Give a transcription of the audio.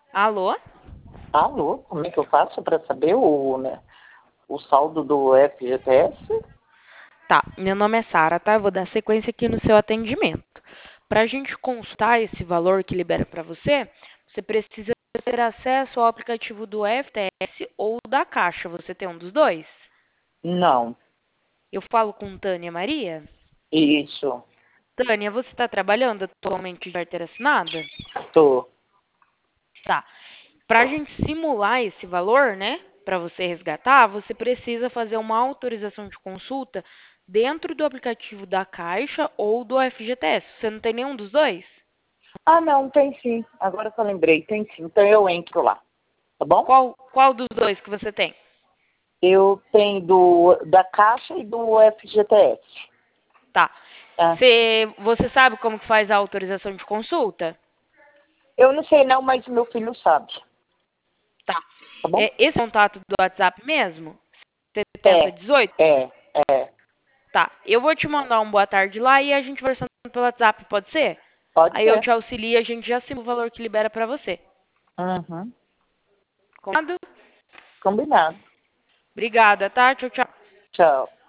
Alô? Alô, como é que eu faço para saber o saldo do FGTS? Tá, meu nome é Sara, tá? Eu vou dar sequência aqui no seu atendimento. Para a gente constar esse valor que libera para você, você precisa ter acesso ao aplicativo do FTS ou da Caixa. Você tem um dos dois? Não, Eu falo com Tânia Maria. isso, Tânia, você está trabalhando atualmente de carteira assinada? tô. Tá. Para a gente simular esse valor, né, para você resgatar, você precisa fazer uma autorização de consulta dentro do aplicativo da Caixa ou do FGTS. Você não tem nenhum dos dois? Ah, não, tem sim. Agora que eu lembrei, tem sim. Então eu entro lá, tá bom? Qual dos dois que você tem? Eu tenho da Caixa e do FGTS. Tá. Tá? Você sabe como que faz a autorização de consulta? Eu não sei não, mas meu filho sabe, Tá. tá bom? Esse contato do WhatsApp mesmo? É, 7018? é, é. Tá. Eu vou te mandar um boa tarde lá e a gente conversando pelo WhatsApp, pode ser? Pode Aí eu ser. te auxilio e a gente já simula o valor que libera pra você. Uhum. Combinado? Combinado. Obrigada, tá? Tchau, tchau. Tchau.